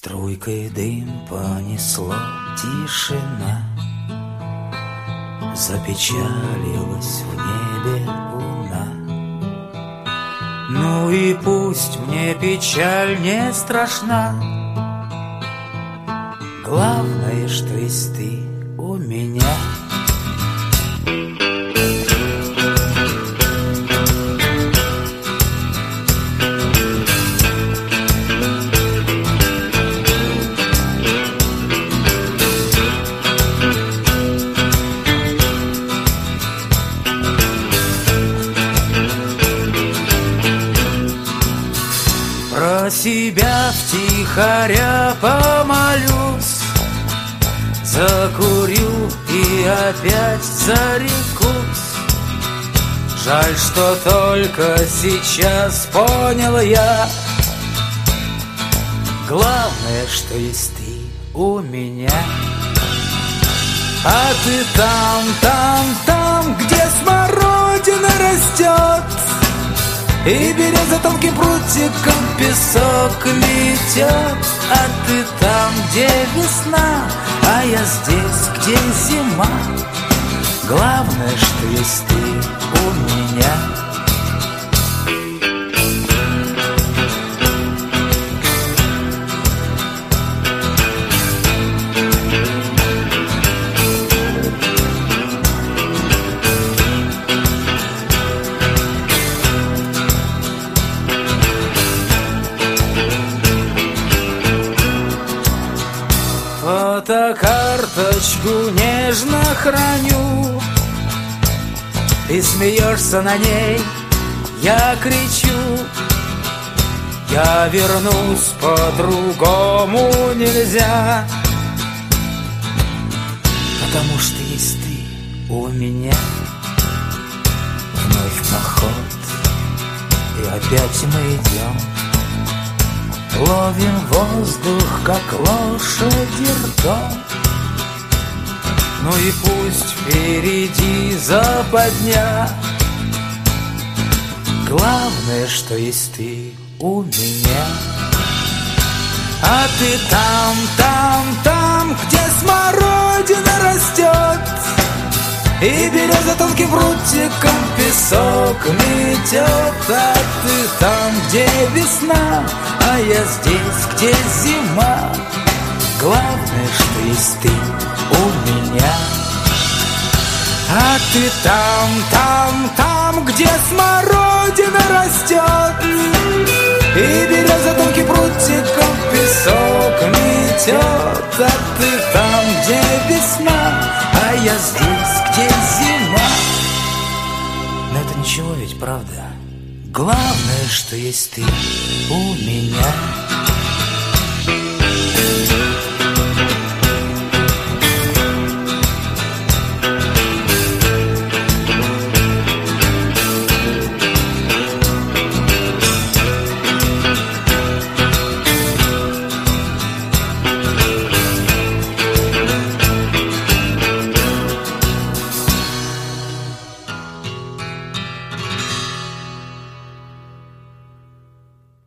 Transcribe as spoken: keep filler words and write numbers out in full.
Струйкой дым понесло, тишина, запечалилась в небе луна. Ну и пусть мне печаль не страшна, главное, что есть ты у меня. Про себя втихаря помолюсь, закурю и опять зарекусь. Жаль, что только сейчас понял я, главное, что есть ты у меня. А ты там, там, там, где смородина растет, и береза тонким прутиком песок метет. А ты там, где весна, а я здесь, где зима. Главное, что есть ты у меня. Фотокарточку нежно храню, ты смеешься на ней, я кричу. Я вернусь, по-другому нельзя, потому что есть ты у меня. Вновь поход, и опять мы идем, ловим воздух, как лошади ртом. Ну и пусть впереди западня, главное, что есть ты у меня. А ты там, там, там, где смородина растет, и береза тонким прутиком песок метет. А ты там, где весна, а я здесь, где зима. Главное, что есть ты у меня. А ты там, там, там, где смородина растет, и береза тонким прутиком песок метет. А ты там, где весна, а я здесь, где зима. Но это ничего ведь, правда? Главное, что есть ты у меня.